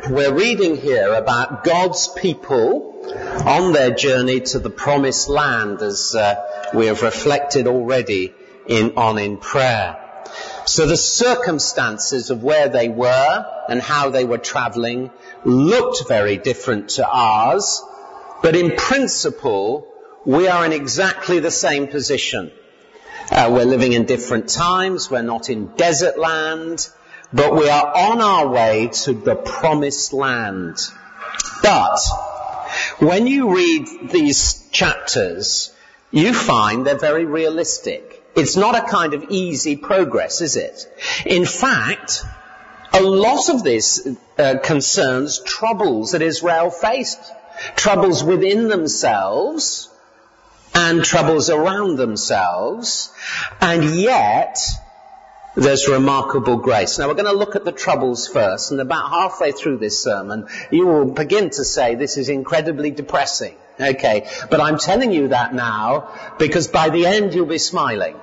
We're reading here about God's people on their journey to the promised land, as we have reflected already in prayer. So the circumstances of where they were and how they were travelling looked very different to ours, but in principle we are in exactly the same position. We're living in different times, we're not in desert land, but we are on our way to the promised land. But when you read these chapters, you find they're very realistic. It's not a kind of easy progress, is it? In fact, a lot of this concerns troubles that Israel faced. Troubles within themselves and troubles around themselves. And yet, there's remarkable grace. Now we're going to look at the troubles first, and about halfway through this sermon, you will begin to say this is incredibly depressing. Okay, but I'm telling you that now because by the end you'll be smiling.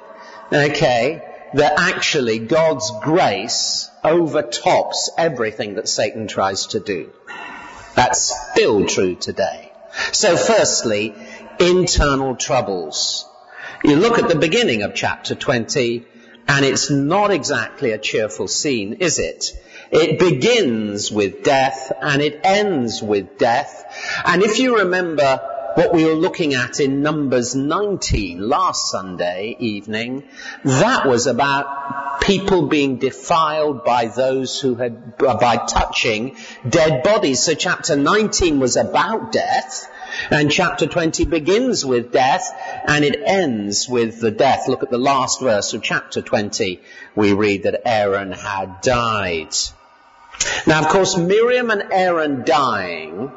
Okay, that actually God's grace overtops everything that Satan tries to do. That's still true today. So firstly, internal troubles. You look at the beginning of chapter 20, and it's not exactly a cheerful scene, is it? It begins with death and it ends with death. And if you remember what we were looking at in Numbers 19 last Sunday evening, that was about people being defiled by those who had, by touching dead bodies. So chapter 19 was about death. And chapter 20 begins with death and it ends with the death. Look at the last verse of chapter 20. We read that Aaron had died. Now, of course, Miriam and Aaron dying,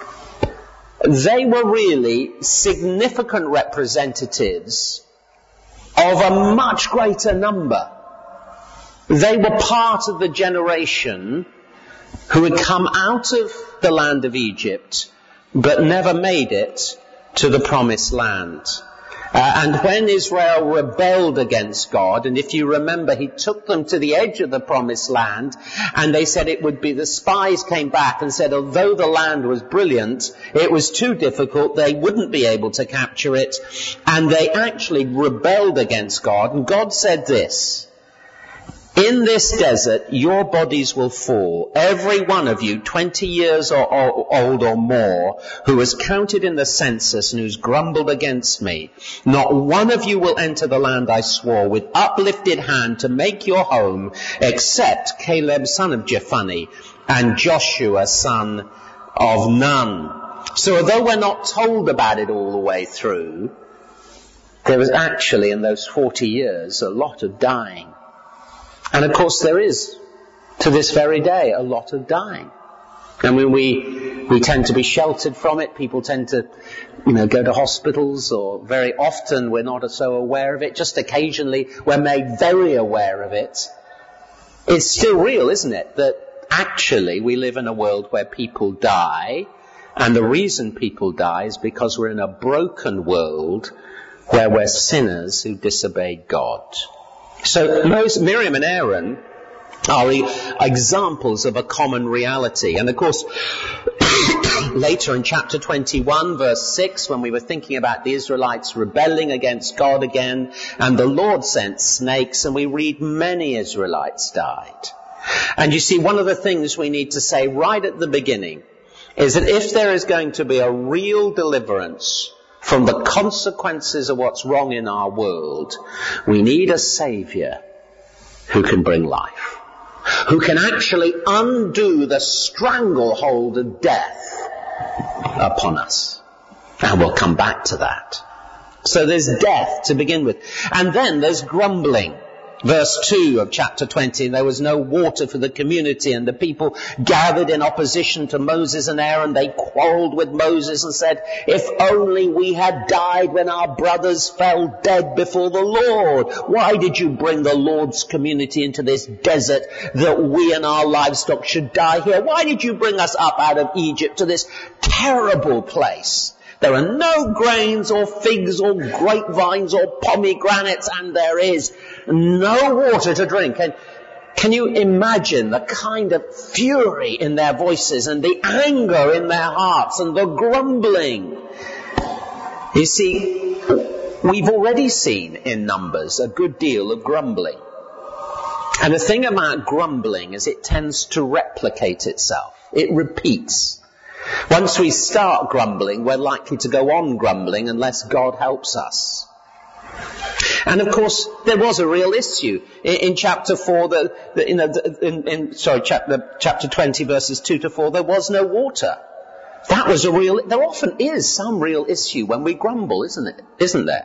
they were really significant representatives of a much greater number. They were part of the generation who had come out of the land of Egypt but never made it to the promised land. And when Israel rebelled against God, and if you remember, he took them to the edge of the promised land, and they said it would be, the spies came back and said although the land was brilliant, it was too difficult, they wouldn't be able to capture it, and they actually rebelled against God, and God said this: in this desert, your bodies will fall, every one of you 20 years or old or more, who was counted in the census and who's grumbled against me. Not one of you will enter the land I swore with uplifted hand to make your home, except Caleb son of Jephunneh and Joshua son of Nun. So although we're not told about it all the way through, there was actually in those 40 years a lot of dying. And of course there is, to this very day, a lot of dying. And when we tend to be sheltered from it, people tend to, go to hospitals, or very often we're not so aware of it. Just occasionally we're made very aware of it. It's still real, isn't it? That actually we live in a world where people die, and the reason people die is because we're in a broken world where we're sinners who disobeyed God. So Miriam and Aaron are examples of a common reality. And of course, later in chapter 21, verse 6, when we were thinking about the Israelites rebelling against God again, and the Lord sent snakes, and we read many Israelites died. And you see, one of the things we need to say right at the beginning is that if there is going to be a real deliverance from the consequences of what's wrong in our world, we need a Saviour who can bring life, who can actually undo the stranglehold of death upon us. And we'll come back to that. So there's death to begin with. And then there's grumbling. Verse 2 of chapter 20, there was no water for the community, and the people gathered in opposition to Moses and Aaron. They quarreled with Moses and said, if only we had died when our brothers fell dead before the Lord. Why did you bring the Lord's community into this desert that we and our livestock should die here? Why did you bring us up out of Egypt to this terrible place? There are no grains or figs or grapevines or pomegranates, and there is no water to drink. And can you imagine the kind of fury in their voices and the anger in their hearts and the grumbling? You see, we've already seen in Numbers a good deal of grumbling. And the thing about grumbling is it tends to replicate itself. It repeats. Once we start grumbling, we're likely to go on grumbling unless God helps us. And of course, there was a real issue in chapter 4. Chapter 20, verses 2 to 4. There was no water. That was a real. There often is some real issue when we grumble, isn't there?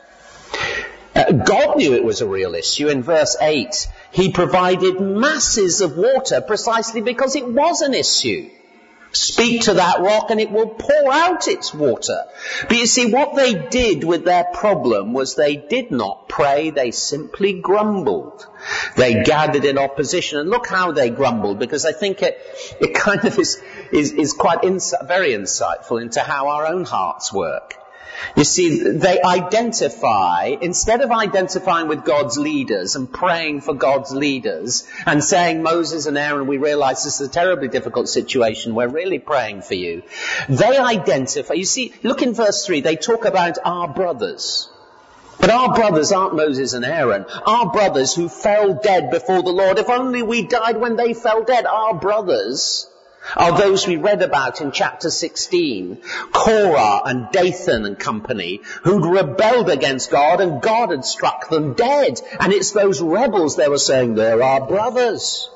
God knew it was a real issue. In verse 8, He provided masses of water precisely because it was an issue. Speak to that rock and it will pour out its water. But you see, what they did with their problem was they did not pray, they simply grumbled. They gathered in opposition, and look how they grumbled, because I think it kind of is quite very insightful into how our own hearts work. You see, they identify, instead of identifying with God's leaders and praying for God's leaders and saying, Moses and Aaron, we realize this is a terribly difficult situation, we're really praying for you. They identify, you see, look in verse 3, they talk about our brothers. But our brothers aren't Moses and Aaron. Our brothers who fell dead before the Lord. If only we died when they fell dead. Our brothers are those we read about in chapter 16, Korah and Dathan and company, who'd rebelled against God and God had struck them dead. And it's those rebels they were saying, they're our brothers.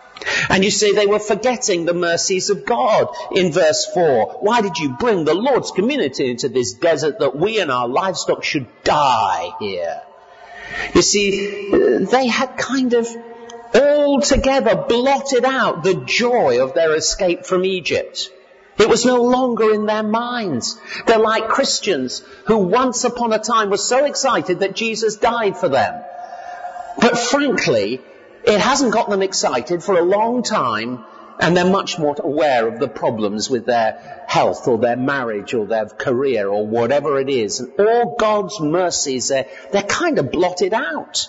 And you see, they were forgetting the mercies of God. In verse 4, why did you bring the Lord's community into this desert that we and our livestock should die here? You see, they had kind of altogether blotted out the joy of their escape from Egypt. It was no longer in their minds. They're like Christians who once upon a time were so excited that Jesus died for them. But frankly, it hasn't got them excited for a long time, and they're much more aware of the problems with their health or their marriage or their career or whatever it is. And all God's mercies, they're kind of blotted out.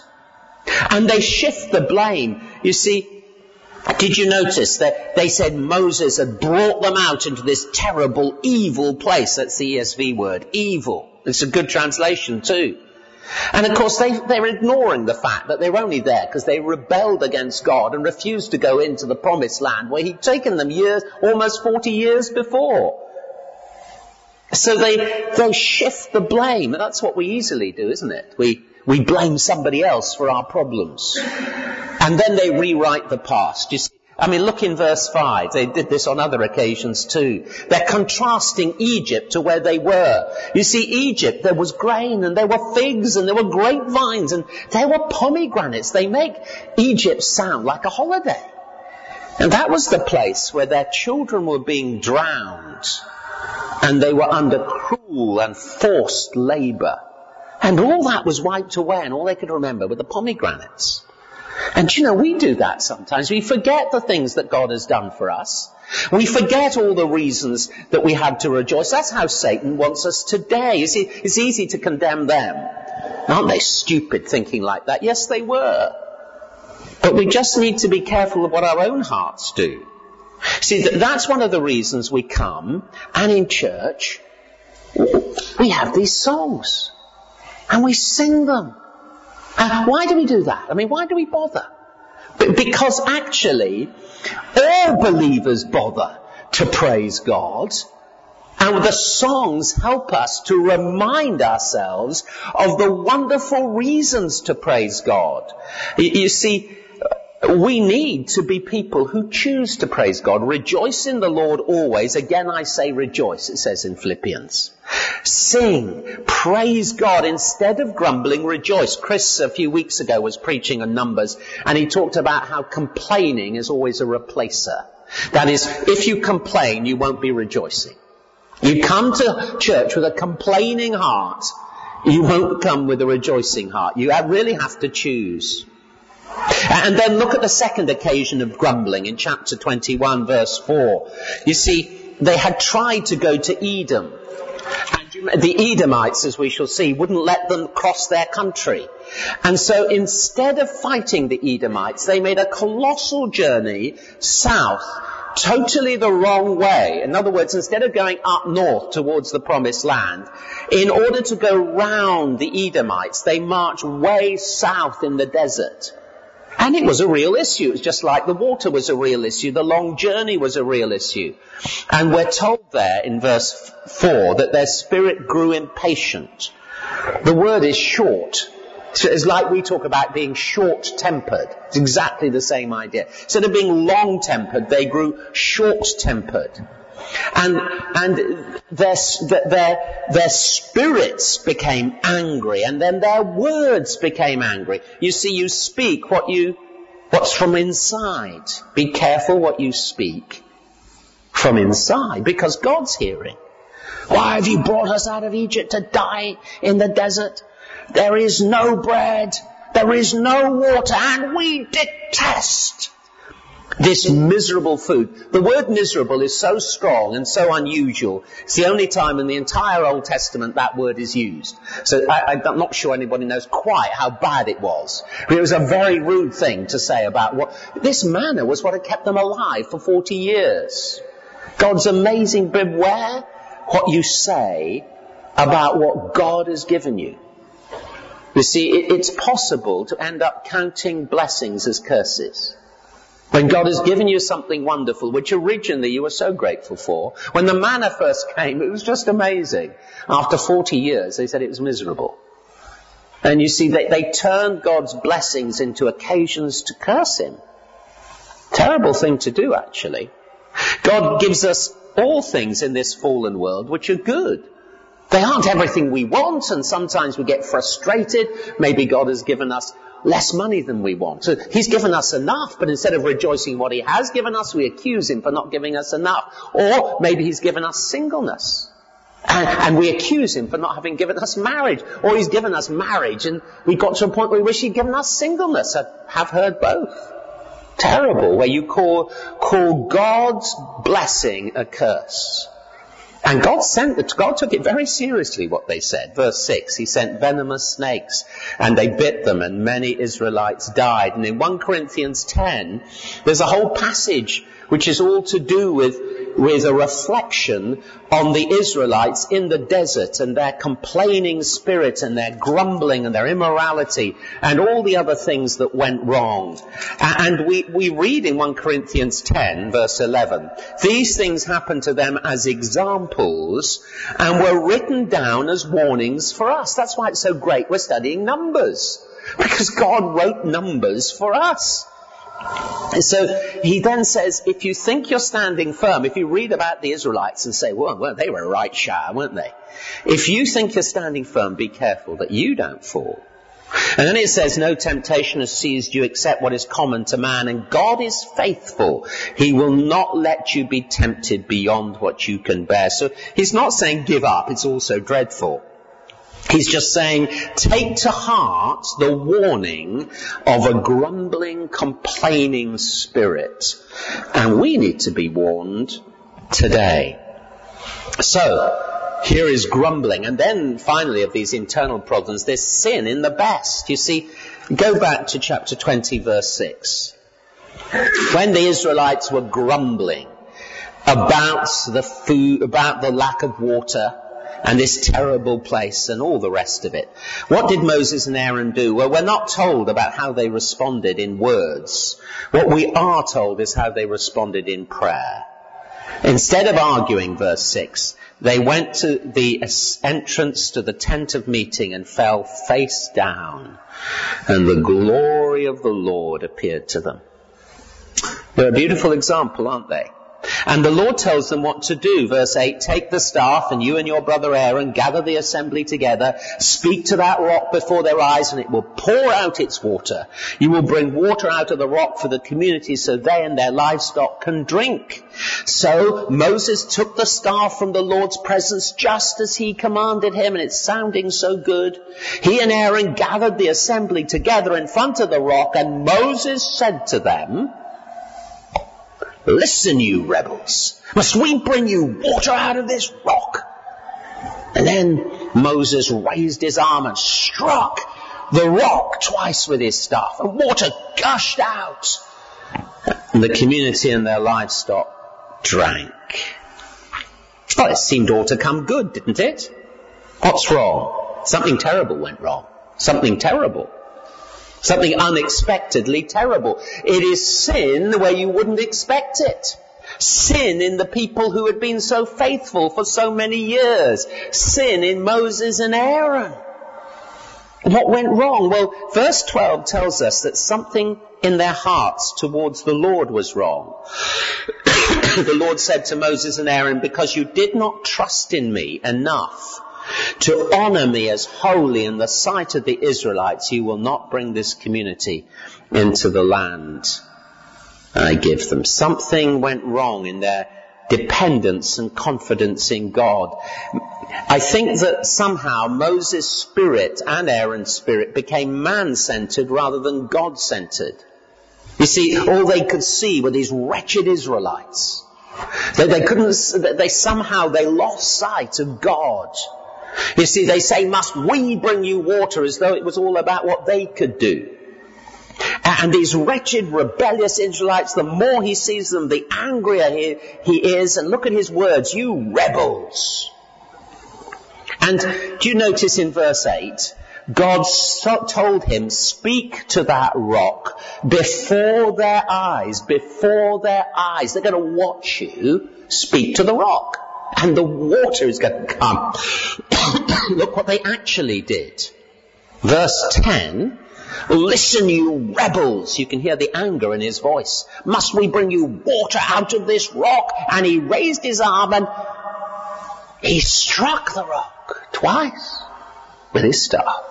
And they shift the blame. You see, did you notice that they said Moses had brought them out into this terrible, evil place? That's the ESV word, evil. It's a good translation too. And of course they're ignoring the fact that they're only there because they rebelled against God and refused to go into the promised land where He'd taken them almost 40 years before. So they shift the blame. And that's what we easily do, isn't it? We blame somebody else for our problems. And then they rewrite the past. You see, I mean, look in verse 5. They did this on other occasions too. They're contrasting Egypt to where they were. You see, Egypt, there was grain and there were figs and there were grapevines and there were pomegranates. They make Egypt sound like a holiday. And that was the place where their children were being drowned and they were under cruel and forced labour. And all that was wiped away, and all they could remember were the pomegranates. And you know, we do that sometimes. We forget the things that God has done for us. We forget all the reasons that we had to rejoice. That's how Satan wants us today. You see, it's easy to condemn them. Aren't they stupid thinking like that? Yes, they were. But we just need to be careful of what our own hearts do. See, that's one of the reasons we come, and in church, we have these songs. And we sing them. Why do we do that? I mean, why do we bother? Because actually, all believers bother to praise God. And the songs help us to remind ourselves of the wonderful reasons to praise God. You see, we need to be people who choose to praise God. Rejoice in the Lord always. Again, I say rejoice, it says in Philippians. Sing, praise God. Instead of grumbling, rejoice. Chris, a few weeks ago, was preaching on Numbers, and he talked about how complaining is always a replacer. That is, if you complain, you won't be rejoicing. You come to church with a complaining heart, you won't come with a rejoicing heart. You really have to choose. And then look at the second occasion of grumbling in chapter 21, verse 4. You see, they had tried to go to Edom. And the Edomites, as we shall see, wouldn't let them cross their country. And so instead of fighting the Edomites, they made a colossal journey south, totally the wrong way. In other words, instead of going up north towards the promised land, in order to go round the Edomites, they marched way south in the desert. And it was a real issue. It was just like the water was a real issue. The long journey was a real issue. And we're told there in verse 4 that their spirit grew impatient. The word is short. So it's like we talk about being short-tempered. It's exactly the same idea. Instead of being long-tempered, they grew short-tempered. And their spirits became angry, and then their words became angry. You see, you speak what's from inside. Be careful what you speak from inside, because God's hearing. Why have you brought us out of Egypt to die in the desert? There is no bread, there is no water, and we detest this miserable food. The word miserable is so strong and so unusual. It's the only time in the entire Old Testament that word is used. So I'm not sure anybody knows quite how bad it was. But it was a very rude thing to say about what... This manna was what had kept them alive for 40 years. God's amazing. Beware what you say about what God has given you. You see, it's possible to end up counting blessings as curses. When God has given you something wonderful, which originally you were so grateful for, when the manna first came, it was just amazing. After 40 years, they said it was miserable. And you see, they turned God's blessings into occasions to curse Him. Terrible thing to do, actually. God gives us all things in this fallen world which are good. They aren't everything we want, and sometimes we get frustrated. Maybe God has given us less money than we want. So He's given us enough, but instead of rejoicing in what He has given us, we accuse Him for not giving us enough. Or maybe He's given us singleness, and we accuse Him for not having given us marriage. Or He's given us marriage, and we got to a point where we wish He'd given us singleness. I have heard both. Terrible, where you call God's blessing a curse. And God took it very seriously, what they said. Verse 6, He sent venomous snakes, and they bit them, and many Israelites died. And in 1 Corinthians 10, there's a whole passage which is all to do with a reflection on the Israelites in the desert and their complaining spirit and their grumbling and their immorality and all the other things that went wrong. And we read in 1 Corinthians 10, verse 11, these things happened to them as examples and were written down as warnings for us. That's why it's so great we're studying Numbers, because God wrote Numbers for us. So He then says, if you think you're standing firm, if you read about the Israelites and say, well, they were right shy, weren't they? If you think you're standing firm, be careful that you don't fall. And then it says, no temptation has seized you except what is common to man, and God is faithful. He will not let you be tempted beyond what you can bear. So He's not saying give up, it's also dreadful. He's just saying, take to heart the warning of a grumbling, complaining spirit. And we need to be warned today. So, here is grumbling. And then, finally, of these internal problems, there's sin in the best. You see, go back to chapter 20, verse 6. When the Israelites were grumbling about the food, about the lack of water, and this terrible place and all the rest of it, what did Moses and Aaron do? Well, we're not told about how they responded in words. What we are told is how they responded in prayer. Instead of arguing, verse 6, they went to the entrance to the tent of meeting and fell face down, and the glory of the Lord appeared to them. They're a beautiful example, aren't they? And the Lord tells them what to do. Verse 8, take the staff, and you and your brother Aaron gather the assembly together. Speak to that rock before their eyes, and it will pour out its water. You will bring water out of the rock for the community so they and their livestock can drink. So Moses took the staff from the Lord's presence just as he commanded him, and it's sounding so good. He and Aaron gathered the assembly together in front of the rock, and Moses said to them, listen, you rebels, must we bring you water out of this rock? And then Moses raised his arm and struck the rock twice with his staff, and water gushed out. And the community and their livestock drank. Well, it seemed all to come good, didn't it? What's wrong? Something terrible went wrong. Something terrible. Something unexpectedly terrible. It is sin where you wouldn't expect it. Sin in the people who had been so faithful for so many years. Sin in Moses and Aaron. What went wrong? Well, verse 12 tells us that something in their hearts towards the Lord was wrong. The Lord said to Moses and Aaron, because you did not trust in me enough to honor me as holy in the sight of the Israelites, you will not bring this community into the land I give them. Something went wrong in their dependence and confidence in God. I think that somehow Moses' spirit and Aaron's spirit became man-centered rather than God-centered. You see, all they could see were these wretched Israelites. They lost sight of God. You see, they say, must we bring you water, as though it was all about what they could do. And these wretched, rebellious Israelites, the more he sees them, the angrier he is. And look at his words, you rebels. And do you notice in verse 8, God told him, speak to that rock before their eyes, before their eyes. They're going to watch you speak to the rock. And the water is going to come. Look what they actually did. Verse 10, listen, you rebels. You can hear the anger in his voice. Must we bring you water out of this rock? And he raised his arm and he struck the rock twice with his staff.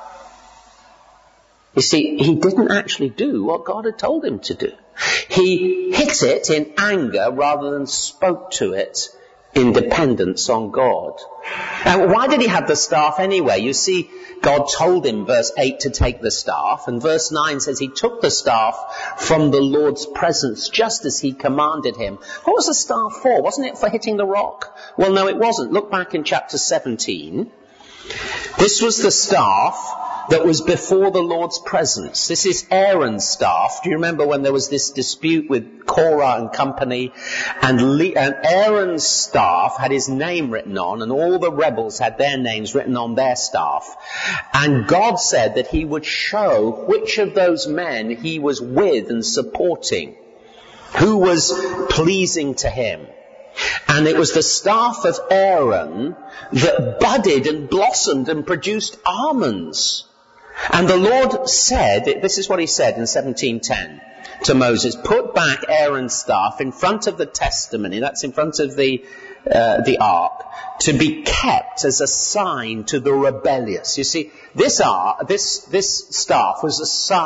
You see, he didn't actually do what God had told him to do. He hit it in anger rather than spoke to it in dependence on God. And why did he have the staff anyway? You see, God told him, verse 8, to take the staff. And verse 9 says he took the staff from the Lord's presence just as he commanded him. What was the staff for? Wasn't it for hitting the rock? Well, no, it wasn't. Look back in chapter 17. This was the staff that was before the Lord's presence. This is Aaron's staff. Do you remember when there was this dispute with Korah and company? And Aaron's staff had his name written on, and all the rebels had their names written on their staff. And God said that he would show which of those men he was with and supporting, who was pleasing to him. And it was the staff of Aaron that budded and blossomed and produced almonds. And the Lord said, this is what he said in 17:10 to Moses, put back Aaron's staff in front of the testimony, that's in front of the ark, to be kept as a sign to the rebellious. You see, this staff was a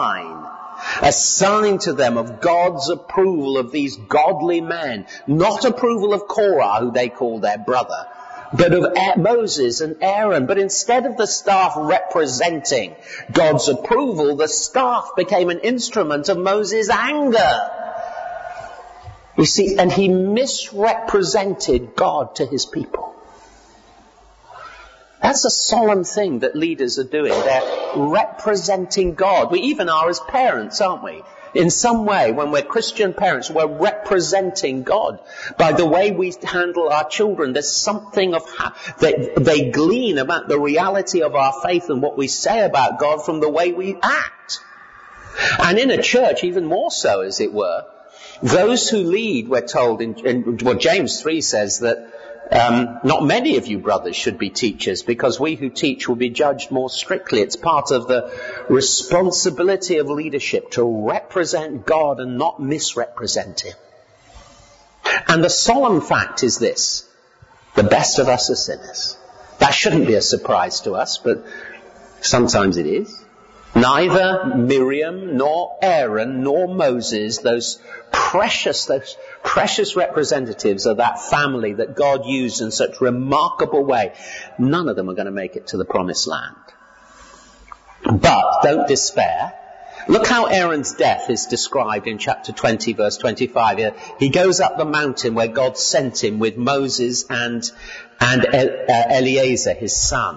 sign to them of God's approval of these godly men, not approval of Korah, who they called their brother, but of Moses and Aaron. But instead of the staff representing God's approval, the staff became an instrument of Moses' anger. You see, and he misrepresented God to his people. That's a solemn thing that leaders are doing. They're representing God. We even are as parents, aren't we? In some way, when we're Christian parents, we're representing God. By the way we handle our children, there's something of they glean about the reality of our faith and what we say about God from the way we act. And in a church, even more so, as it were, those who lead, we're told, James 3 says that not many of you brothers should be teachers, because we who teach will be judged more strictly. It's part of the responsibility of leadership to represent God and not misrepresent him. And the solemn fact is this: the best of us are sinners. That shouldn't be a surprise to us, but sometimes it is. Neither Miriam nor Aaron nor Moses, those precious representatives of that family that God used in such remarkable way, none of them are going to make it to the promised land. But don't despair. Look how Aaron's death is described in chapter 20, verse 25. He goes up the mountain where God sent him with Moses and Eleazar, his son.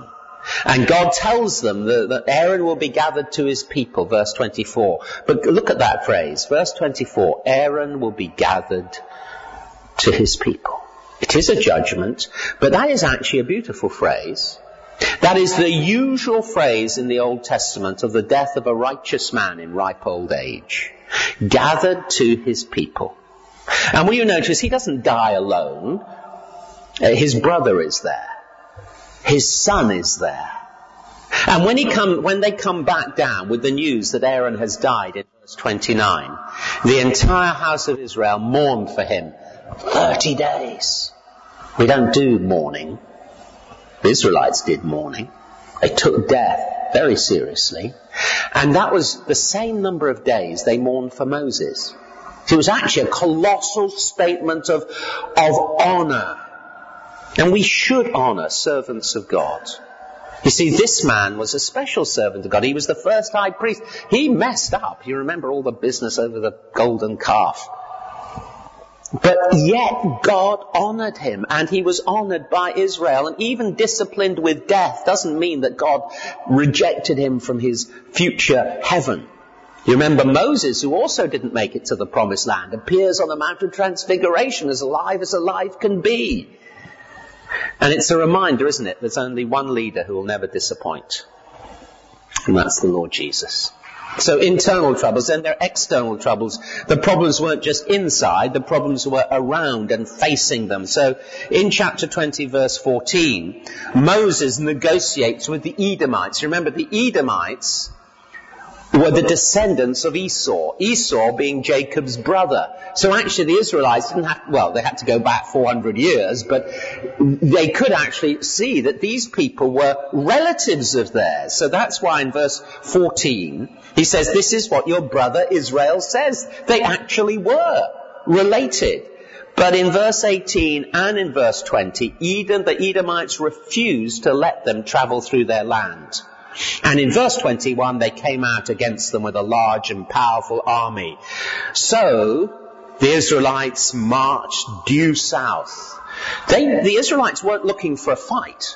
And God tells them that Aaron will be gathered to his people, verse 24. But look at that phrase, verse 24, Aaron will be gathered to his people. It is a judgment, but that is actually a beautiful phrase. That is the usual phrase in the Old Testament of the death of a righteous man in ripe old age. Gathered to his people. And will you notice he doesn't die alone. His brother is there. His son is there. And when they come back down with the news that Aaron has died in verse 29, the entire house of Israel mourned for him 30 days. We don't do mourning. The Israelites did mourning. They took death very seriously. And that was the same number of days they mourned for Moses. It was actually a colossal statement of honour. And we should honour servants of God. You see, this man was a special servant of God. He was the first high priest. He messed up. You remember all the business over the golden calf. But yet God honoured him, and he was honoured by Israel, and even disciplined with death doesn't mean that God rejected him from his future heaven. You remember Moses, who also didn't make it to the promised land, appears on the Mount of Transfiguration as alive can be. And it's a reminder, isn't it? There's only one leader who will never disappoint. And that's the Lord Jesus. So internal troubles, then there are external troubles. The problems weren't just inside, the problems were around and facing them. So in chapter 20 verse 14, Moses negotiates with the Edomites. Remember, the Edomites were the descendants of Esau being Jacob's brother. So actually the Israelites didn't have, they had to go back 400 years, but they could actually see that these people were relatives of theirs. So that's why in verse 14, he says, this is what your brother Israel says. They actually were related. But in verse 18 and in verse 20, the Edomites refused to let them travel through their land. And in verse 21, they came out against them with a large and powerful army. So the Israelites marched due south. The Israelites weren't looking for a fight.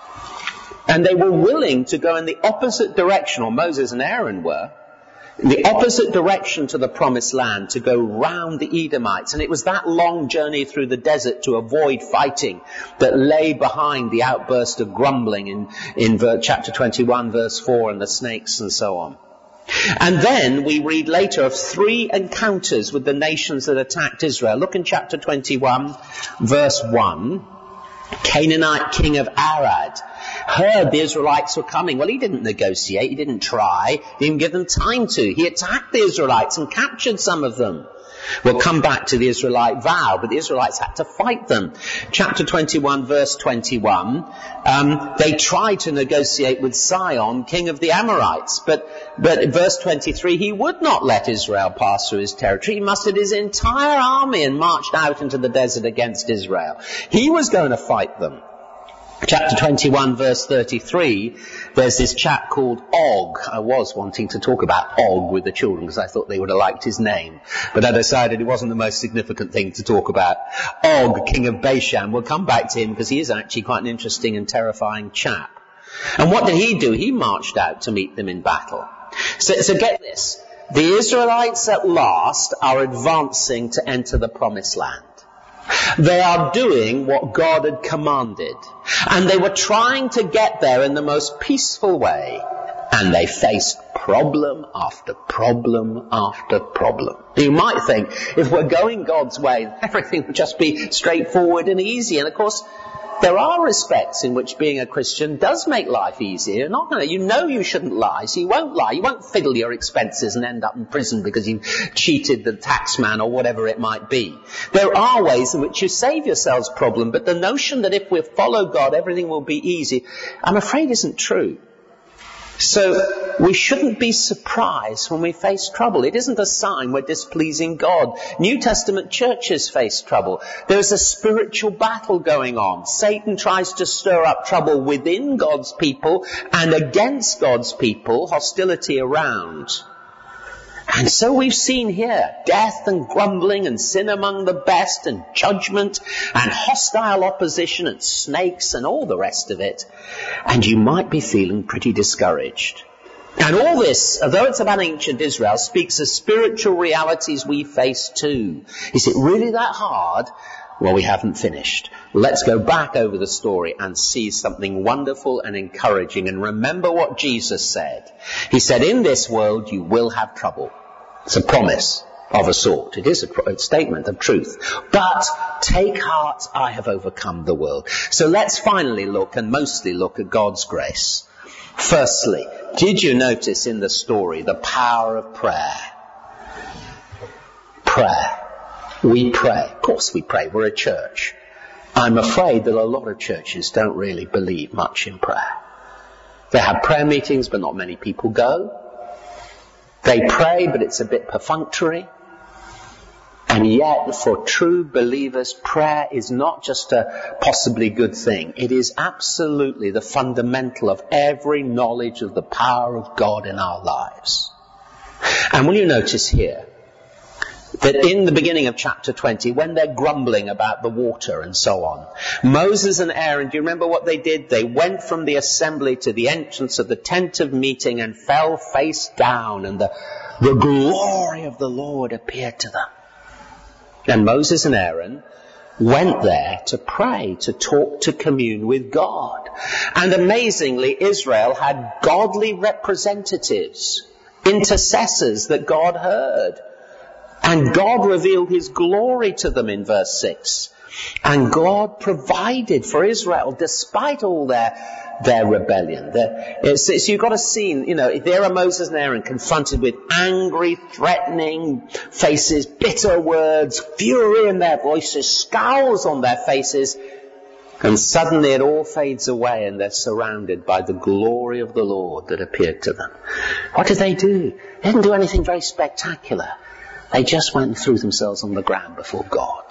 And they were willing to go in the opposite direction, or Moses and Aaron were, in the opposite direction to the promised land, to go round the Edomites. And it was that long journey through the desert to avoid fighting that lay behind the outburst of grumbling in chapter 21 verse 4 and the snakes and so on. And then we read later of 3 encounters with the nations that attacked Israel. Look in chapter 21 verse 1. Canaanite king of Arad heard the Israelites were coming. Well, he didn't negotiate, he didn't try, he didn't give them time to. He attacked the Israelites and captured some of them. We'll come back to the Israelite vow, but the Israelites had to fight them. Chapter 21, verse 21, they tried to negotiate with Sihon, king of the Amorites, but verse 23, he would not let Israel pass through his territory. He mustered his entire army and marched out into the desert against Israel. He was going to fight them. Chapter 21 verse 33, there's this chap called Og. I was wanting to talk about Og with the children because I thought they would have liked his name. But I decided it wasn't the most significant thing to talk about. Og, king of Bashan. We'll come back to him because he is actually quite an interesting and terrifying chap. And what did he do? He marched out to meet them in battle. So get this. The Israelites at last are advancing to enter the promised land. They are doing what God had commanded. And they were trying to get there in the most peaceful way. And they faced problem after problem after problem. You might think, if we're going God's way, everything would just be straightforward and easy. And of course, there are respects in which being a Christian does make life easier. You know you shouldn't lie, so you won't lie. You won't fiddle your expenses and end up in prison because you cheated the taxman or whatever it might be. There are ways in which you save yourselves problem, but the notion that if we follow God, everything will be easy, I'm afraid isn't true. So we shouldn't be surprised when we face trouble. It isn't a sign we're displeasing God. New Testament churches face trouble. There's a spiritual battle going on. Satan tries to stir up trouble within God's people and against God's people, hostility around. And so we've seen here death and grumbling and sin among the best and judgment and hostile opposition and snakes and all the rest of it. And you might be feeling pretty discouraged. And all this, although it's about ancient Israel, speaks of spiritual realities we face too. Is it really that hard? Well, we haven't finished. Let's go back over the story and see something wonderful and encouraging. And remember what Jesus said. He said, in this world you will have trouble. It's a promise of a sort. It is a statement of truth. But take heart, I have overcome the world. So let's finally look and mostly look at God's grace. Firstly, did you notice in the story the power of prayer? Prayer. We pray. Of course we pray. We're a church. I'm afraid that a lot of churches don't really believe much in prayer. They have prayer meetings, but not many people go. They pray, but it's a bit perfunctory. And yet, for true believers, prayer is not just a possibly good thing. It is absolutely the fundamental of every knowledge of the power of God in our lives. And will you notice here that in the beginning of chapter 20, when they're grumbling about the water and so on, Moses and Aaron, do you remember what they did? They went from the assembly to the entrance of the tent of meeting and fell face down, and the glory of the Lord appeared to them. And Moses and Aaron went there to pray, to talk, to commune with God. And amazingly, Israel had godly representatives, intercessors that God heard. And God revealed his glory to them in verse 6. And God provided for Israel despite all their rebellion. So you've got a scene, there are Moses and Aaron confronted with angry, threatening faces, bitter words, fury in their voices, scowls on their faces. And suddenly it all fades away and they're surrounded by the glory of the Lord that appeared to them. What did they do? They didn't do anything very spectacular. They just went and threw themselves on the ground before God.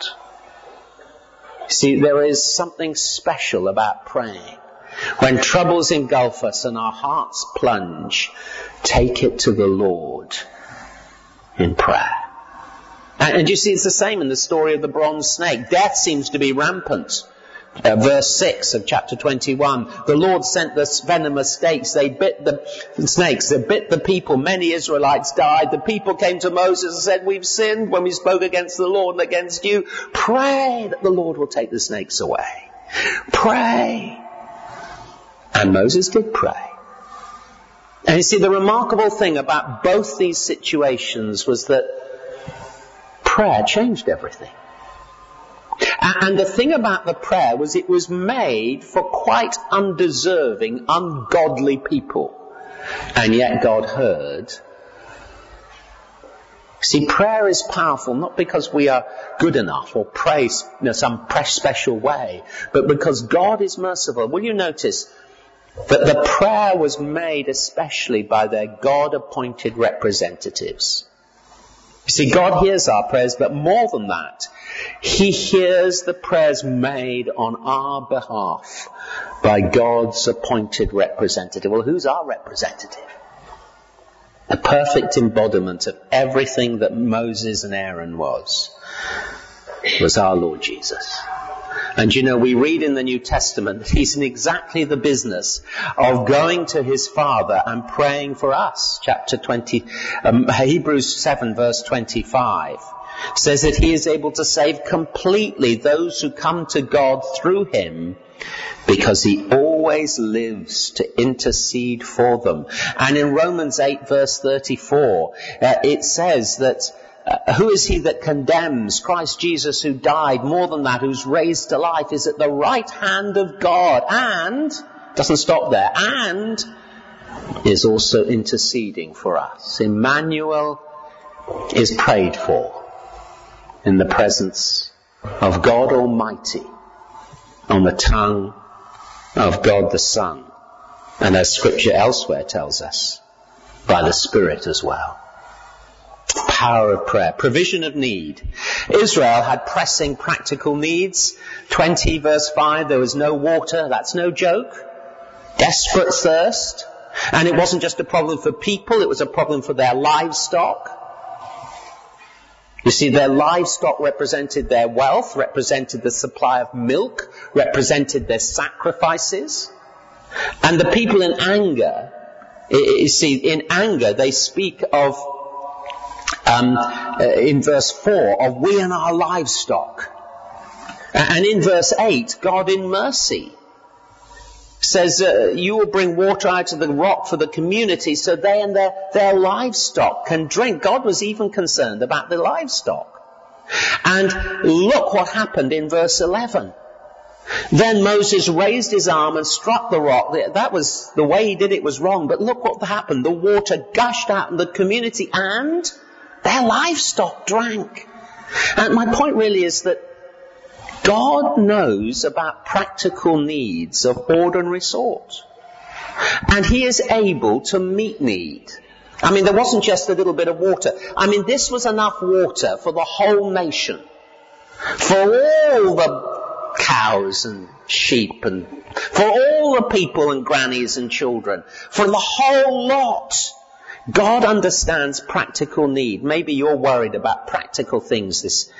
See, there is something special about praying. When troubles engulf us and our hearts plunge, take it to the Lord in prayer. And you see, it's the same in the story of the bronze snake. Death seems to be rampant. Verse 6 of chapter 21, the Lord sent the venomous snakes. They bit the people. Many Israelites died. The people came to Moses and said, we've sinned when we spoke against the Lord and against you. Pray that the Lord will take the snakes away. Pray. And Moses did pray. And you see, the remarkable thing about both these situations was that prayer changed everything. And the thing about the prayer was it was made for quite undeserving, ungodly people. And yet God heard. See, prayer is powerful not because we are good enough or pray some special way, but because God is merciful. Will you notice that the prayer was made especially by their God-appointed representatives? You see, God hears our prayers, but more than that, he hears the prayers made on our behalf by God's appointed representative. Well, who's our representative? The perfect embodiment of everything that Moses and Aaron was our Lord Jesus. And we read in the New Testament that he's in exactly the business of going to his Father and praying for us. Chapter 20, Hebrews 7 verse 25 says that he is able to save completely those who come to God through him, because he always lives to intercede for them. And in Romans 8 verse 34, it says that who is he that condemns? Christ Jesus, who died, more than that, who's raised to life, is at the right hand of God, and doesn't stop there, and is also interceding for us. Emmanuel is prayed for in the presence of God Almighty, on the tongue of God the Son, and as Scripture elsewhere tells us, by the Spirit as well. Power of prayer. Provision of need. Israel had pressing practical needs. 20 verse 5, there was no water. That's no joke. Desperate thirst. And it wasn't just a problem for people, it was a problem for their livestock. You see, their livestock represented their wealth, represented the supply of milk, represented their sacrifices. And the people in anger, you see, in anger they speak of, in verse 4, of we and our livestock. And in verse 8, God in mercy says, you will bring water out of the rock for the community so they and their livestock can drink. God was even concerned about the livestock. And look what happened in verse 11. Then Moses raised his arm and struck the rock. That was, the way he did it was wrong, but look what happened. The water gushed out in the community and their livestock drank. And my point really is that God knows about practical needs of ordinary sort. And He is able to meet need. I mean, there wasn't just a little bit of water. I mean, this was enough water for the whole nation. For all the cows and sheep and for all the people and grannies and children. For the whole lot. God understands practical need. Maybe you're worried about practical things this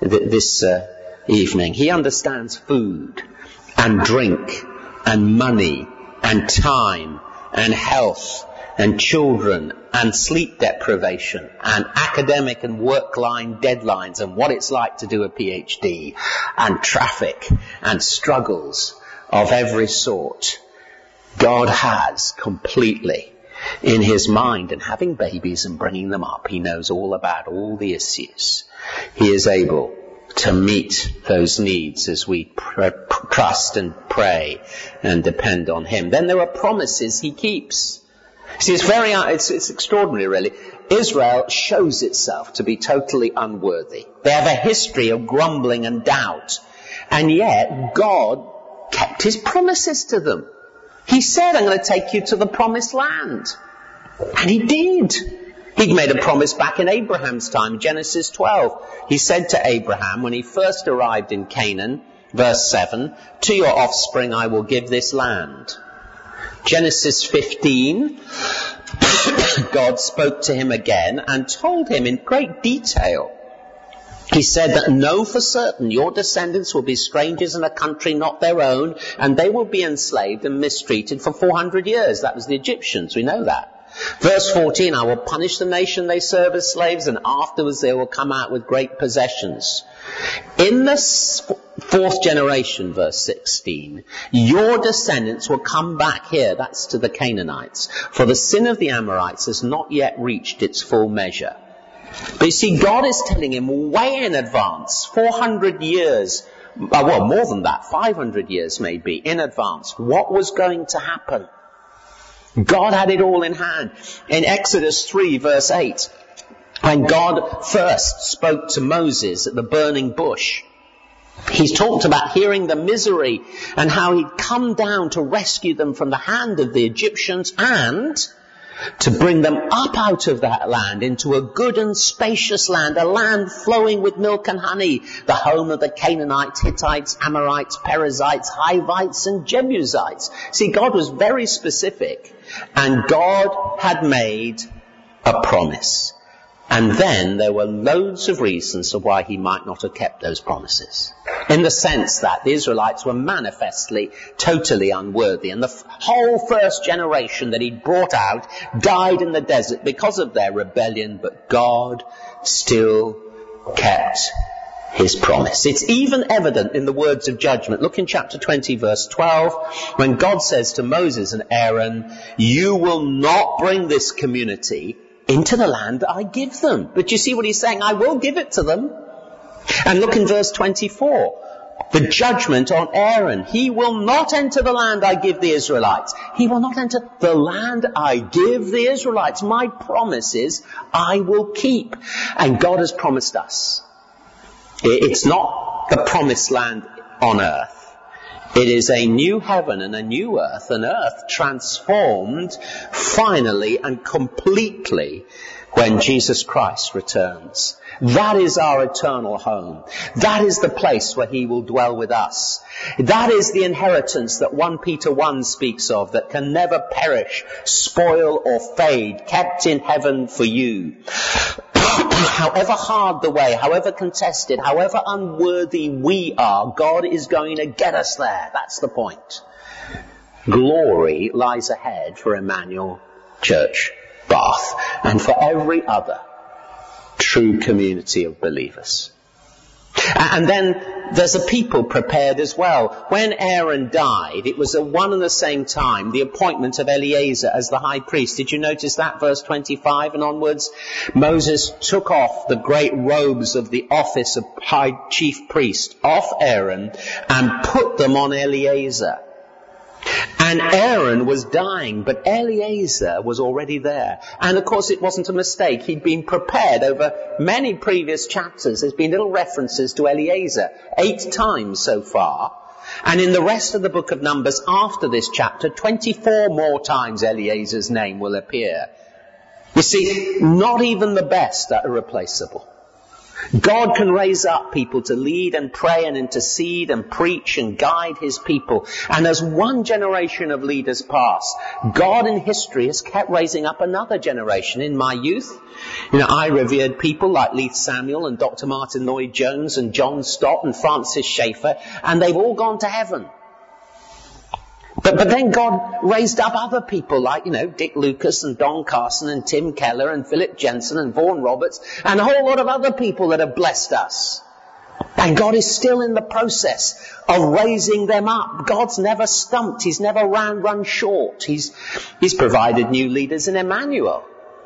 evening. He understands food and drink and money and time and health and children and sleep deprivation and academic and work line deadlines and what it's like to do a PhD and traffic and struggles of every sort. God has completely in His mind, and having babies and bringing them up, He knows all about all the issues. He is able to meet those needs as we trust and pray and depend on Him. Then there are promises He keeps. See, it's extraordinary, really. Israel shows itself to be totally unworthy. They have a history of grumbling and doubt. And yet, God kept His promises to them. He said, I'm going to take you to the promised land. And He did. He'd made a promise back in Abraham's time, Genesis 12. He said to Abraham, when he first arrived in Canaan, verse 7, to your offspring I will give this land. Genesis 15, God spoke to him again and told him in great detail. He said that know for certain your descendants will be strangers in a country not their own, and they will be enslaved and mistreated for 400 years. That was the Egyptians, we know that. Verse 14, I will punish the nation they serve as slaves, and afterwards they will come out with great possessions. In the fourth generation, verse 16, your descendants will come back here, that's to the Canaanites, for the sin of the Amorites has not yet reached its full measure. But you see, God is telling him way in advance, 400 years, well, more than that, 500 years maybe, in advance, what was going to happen. God had it all in hand. In Exodus 3, verse 8, when God first spoke to Moses at the burning bush, He talked about hearing the misery and how He'd come down to rescue them from the hand of the Egyptians and to bring them up out of that land into a good and spacious land, a land flowing with milk and honey, the home of the Canaanites, Hittites, Amorites, Perizzites, Hivites and Jebusites. See, God was very specific, and God had made a promise. And then there were loads of reasons of why He might not have kept those promises. In the sense that the Israelites were manifestly, totally unworthy. And the whole first generation that He'd brought out died in the desert because of their rebellion. But God still kept His promise. It's even evident in the words of judgment. Look in chapter 20, verse 12, when God says to Moses and Aaron, you will not bring this community into the land that I give them. But you see what He's saying? I will give it to them. And look in verse 24. The judgment on Aaron. He will not enter the land I give the Israelites. He will not enter the land I give the Israelites. My promises I will keep. And God has promised us. It's not the promised land on earth. It is a new heaven and a new earth, an earth transformed finally and completely when Jesus Christ returns. That is our eternal home. That is the place where He will dwell with us. That is the inheritance that 1 Peter 1 speaks of, that can never perish, spoil or fade, kept in heaven for you. However hard the way, however contested, however unworthy we are, God is going to get us there. That's the point. Glory lies ahead for Emmanuel Church, Bath, and for every other true community of believers. And then there's a people prepared as well. When Aaron died, it was at one and the same time the appointment of Eleazar as the high priest. Did you notice that? Verse 25 and onwards. Moses took off the great robes of the office of high chief priest off Aaron and put them on Eleazar. And Aaron was dying, but Eleazar was already there. And of course it wasn't a mistake. He'd been prepared over many previous chapters. There's been little references to Eleazar 8 times so far. And in the rest of the book of Numbers after this chapter, 24 more times Eleazar's name will appear. You see, not even the best are irreplaceable. God can raise up people to lead and pray and intercede and preach and guide his people. And as one generation of leaders pass, God in history has kept raising up another generation. In my youth, I revered people like Leith Samuel and Dr. Martin Lloyd-Jones and John Stott and Francis Schaeffer, and they've all gone to heaven. But then God raised up other people like, Dick Lucas and Don Carson and Tim Keller and Philip Jensen and Vaughan Roberts and a whole lot of other people that have blessed us. And God is still in the process of raising them up. God's never stumped. He's never run short. He's provided new leaders in Emmanuel.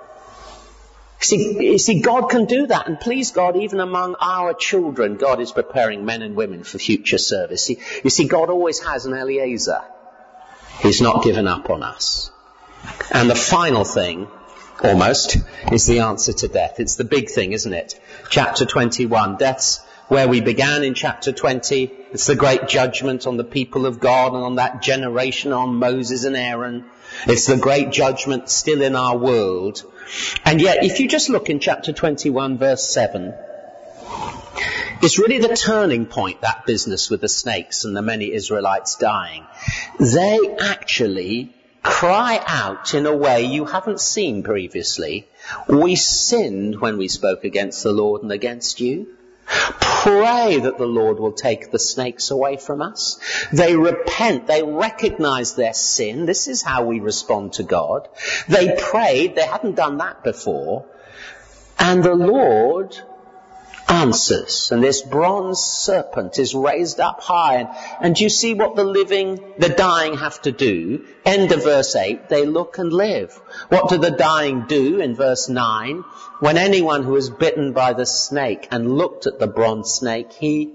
You see, God can do that. And please God, even among our children, God is preparing men and women for future service. You see, God always has an Eleazar. He's not given up on us. And the final thing, almost, is the answer to death. It's the big thing, isn't it? Chapter 21. Death's where we began in chapter 20. It's the great judgment on the people of God and on that generation, on Moses and Aaron. It's the great judgment still in our world. And yet, if you just look in chapter 21, verse 7, it's really the turning point, that business with the snakes and the many Israelites dying. They actually cry out in a way you haven't seen previously. We sinned when we spoke against the Lord and against you. Pray that the Lord will take the snakes away from us. They repent. They recognize their sin. This is how we respond to God. They prayed. They hadn't done that before. And the Lord answers, and this bronze serpent is raised up high, and you see what the dying have to do. End of verse 8, they look and live. What do the dying do in verse 9? When anyone who was bitten by the snake and looked at the bronze snake, he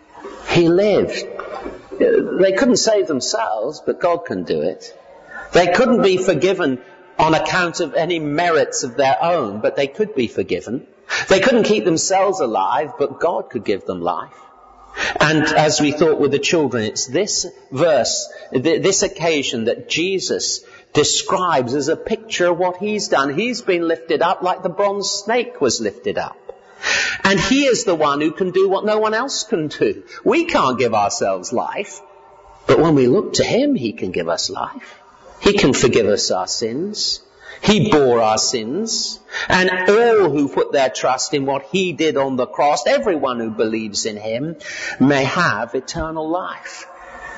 lived. They couldn't save themselves, but God can do it. They couldn't be forgiven on account of any merits of their own, but they could be forgiven. They couldn't keep themselves alive, but God could give them life. And as we thought with the children, it's this verse, this occasion that Jesus describes as a picture of what he's done. He's been lifted up like the bronze snake was lifted up. And he is the one who can do what no one else can do. We can't give ourselves life, but when we look to him, he can give us life. He can forgive us our sins. He bore our sins, and all who put their trust in what he did on the cross, everyone who believes in him, may have eternal life.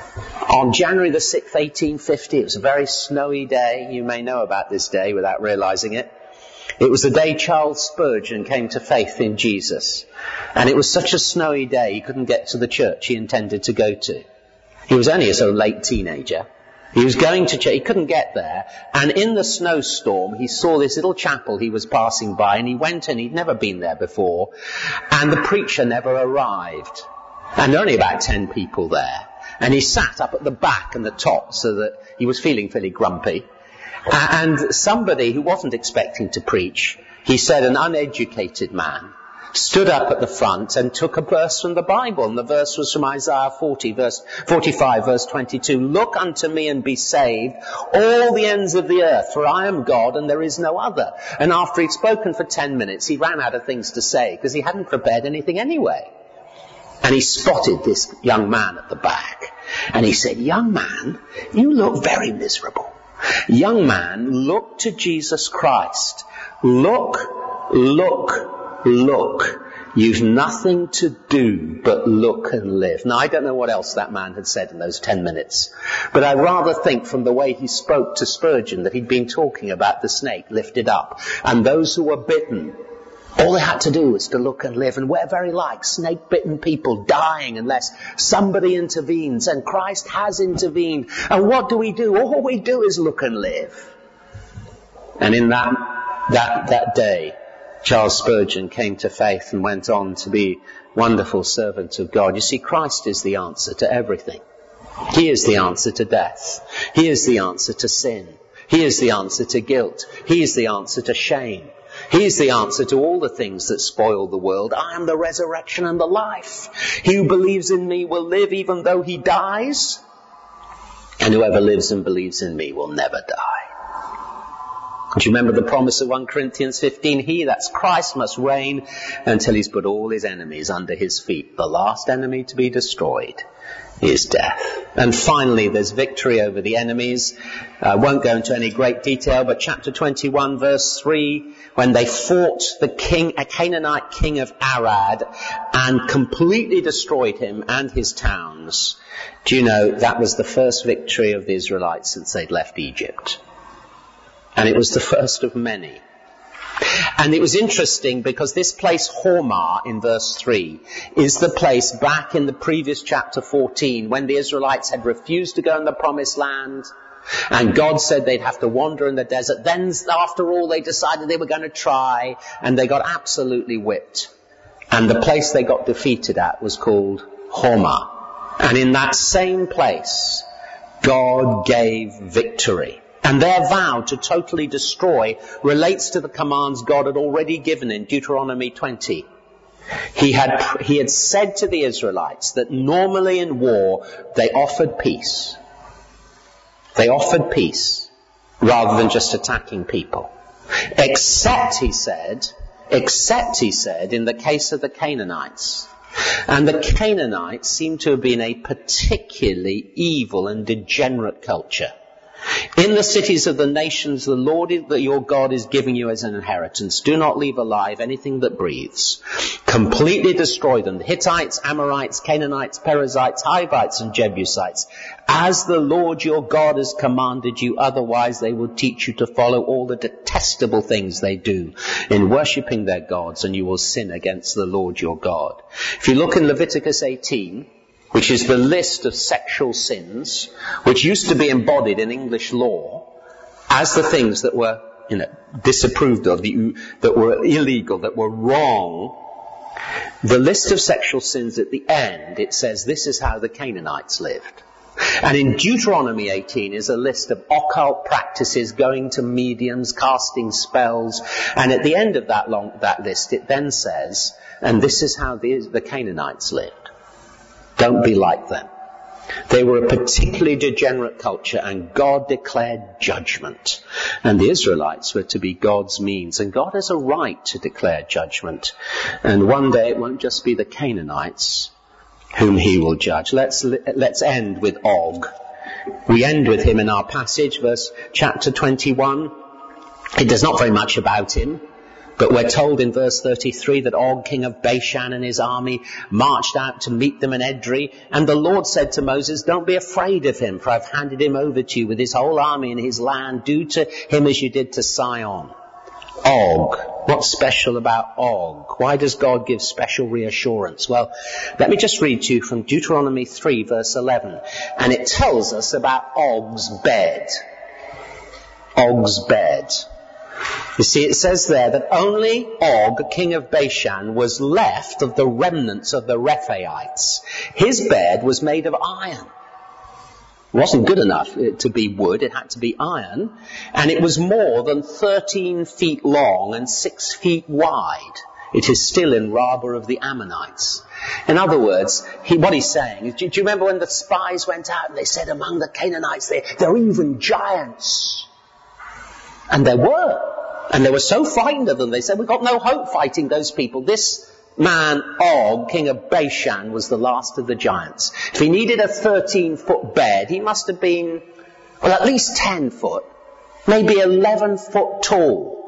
On January the 6th, 1850, it was a very snowy day. You may know about this day without realizing it. It was the day Charles Spurgeon came to faith in Jesus. And it was such a snowy day, he couldn't get to the church he intended to go to. He was only a sort of late teenager. He was going to church, he couldn't get there, and in the snowstorm he saw this little chapel he was passing by, and he went in, he'd never been there before, and the preacher never arrived. And there were only about 10 people there. And he sat up at the back and the top so that he was feeling fairly grumpy. And somebody who wasn't expecting to preach, he said an uneducated man, stood up at the front and took a verse from the Bible. And the verse was from Isaiah 45, verse 22. Look unto me and be saved, all the ends of the earth, for I am God and there is no other. And after he'd spoken for 10 minutes, he ran out of things to say because he hadn't prepared anything anyway. And he spotted this young man at the back. And he said, young man, you look very miserable. Young man, look to Jesus Christ. Look look. You've nothing to do but look and live. Now, I don't know what else that man had said in those 10 minutes, but I rather think from the way he spoke to Spurgeon that he'd been talking about the snake lifted up, and those who were bitten, all they had to do was to look and live. And we're very like snake-bitten people dying unless somebody intervenes, and Christ has intervened. And what do? All we do is look and live. And in that day, Charles Spurgeon came to faith and went on to be wonderful servant of God. You see, Christ is the answer to everything. He is the answer to death. He is the answer to sin. He is the answer to guilt. He is the answer to shame. He is the answer to all the things that spoil the world. I am the resurrection and the life. He who believes in me will live even though he dies. And whoever lives and believes in me will never die. Do you remember the promise of 1 Corinthians 15? He, that's Christ, must reign until he's put all his enemies under his feet. The last enemy to be destroyed is death. And finally, there's victory over the enemies. I won't go into any great detail, but chapter 21, verse 3, when they fought a Canaanite king of Arad, and completely destroyed him and his towns. Do you know, that was the first victory of the Israelites since they'd left Egypt. And it was the first of many. And it was interesting because this place, Hormah, in verse 3, is the place back in the previous chapter 14 when the Israelites had refused to go in the promised land. And God said they'd have to wander in the desert. Then, after all, they decided they were going to try, and they got absolutely whipped. And the place they got defeated at was called Hormah. And in that same place, God gave victory. And their vow to totally destroy relates to the commands God had already given in Deuteronomy 20. He had said to the Israelites that normally in war they offered peace. They offered peace rather than just attacking people. Except, he said, in the case of the Canaanites. And the Canaanites seem to have been a particularly evil and degenerate culture. In the cities of the nations the Lord your God is giving you as an inheritance, do not leave alive anything that breathes. Completely destroy them. The Hittites, Amorites, Canaanites, Perizzites, Hivites and Jebusites. As the Lord your God has commanded you, otherwise they will teach you to follow all the detestable things they do in worshipping their gods, and you will sin against the Lord your God. If you look in Leviticus 18, which is the list of sexual sins, which used to be embodied in English law as the things that were, disapproved of, that were illegal, that were wrong. The list of sexual sins at the end, it says this is how the Canaanites lived. And in Deuteronomy 18 is a list of occult practices, going to mediums, casting spells. And at the end of that list, it then says, and this is how the Canaanites lived. Don't be like them. They were a particularly degenerate culture, and God declared judgment. And the Israelites were to be God's means. And God has a right to declare judgment. And one day it won't just be the Canaanites whom he will judge. Let's end with Og. We end with him in our passage, chapter 21. It does not very much about him. But we're told in verse 33 that Og, king of Bashan, and his army marched out to meet them in Edrei. And the Lord said to Moses, don't be afraid of him, for I've handed him over to you with his whole army and his land. Do to him as you did to Sihon. Og. What's special about Og? Why does God give special reassurance? Well, let me just read to you from Deuteronomy 3, verse 11. And it tells us about Og's bed. Og's bed. You see, it says there that only Og, king of Bashan, was left of the remnants of the Rephaites. His bed was made of iron. It wasn't good enough to be wood, it had to be iron. And it was more than 13 feet long and 6 feet wide. It is still in Rabbah of the Ammonites. In other words, what he's saying is, do you remember when the spies went out and they said among the Canaanites, there are even giants? And there were. And they were so frightened of them, they said, we've got no hope fighting those people. This man, Og, king of Bashan, was the last of the giants. If he needed a 13-foot bed, he must have been, at least 10 foot, maybe 11 foot tall.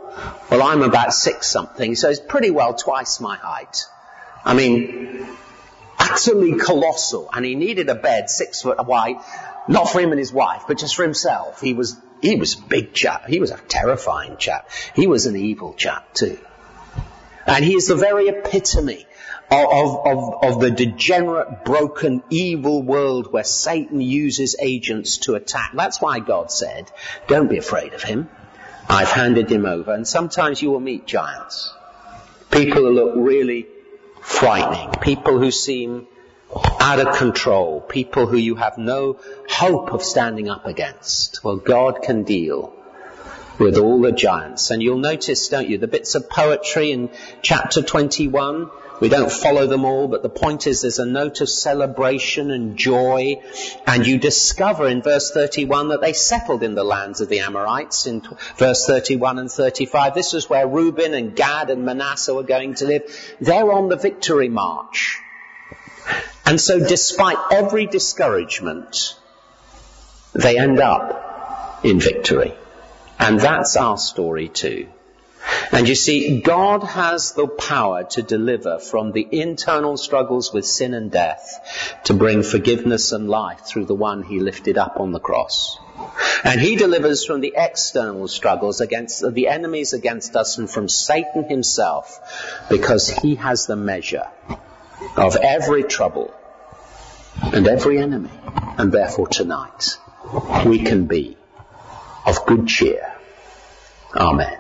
Well, I'm about 6 something, so it's pretty well twice my height. I mean, utterly colossal. And he needed a bed 6 foot wide, not for him and his wife, but just for himself. He was a big chap. He was a terrifying chap. He was an evil chap too. And he is the very epitome of the degenerate, broken, evil world where Satan uses agents to attack. That's why God said, don't be afraid of him. I've handed him over. And sometimes you will meet giants. People who look really frightening. People who seem out of control. People who you have no hope of standing up against. Well, God can deal with all the giants. And you'll notice, don't you, the bits of poetry in chapter 21. We don't follow them all, but the point is there's a note of celebration and joy. And you discover in verse 31 that they settled in the lands of the Amorites. In verse 31 and 35, this is where Reuben and Gad and Manasseh were going to live. They're on the victory march. And so despite every discouragement, they end up in victory. And that's our story too. And you see, God has the power to deliver from the internal struggles with sin and death to bring forgiveness and life through the one he lifted up on the cross. And he delivers from the external struggles against the enemies against us and from Satan himself, because he has the measure of every trouble and every enemy. And therefore tonight we can be of good cheer. Amen.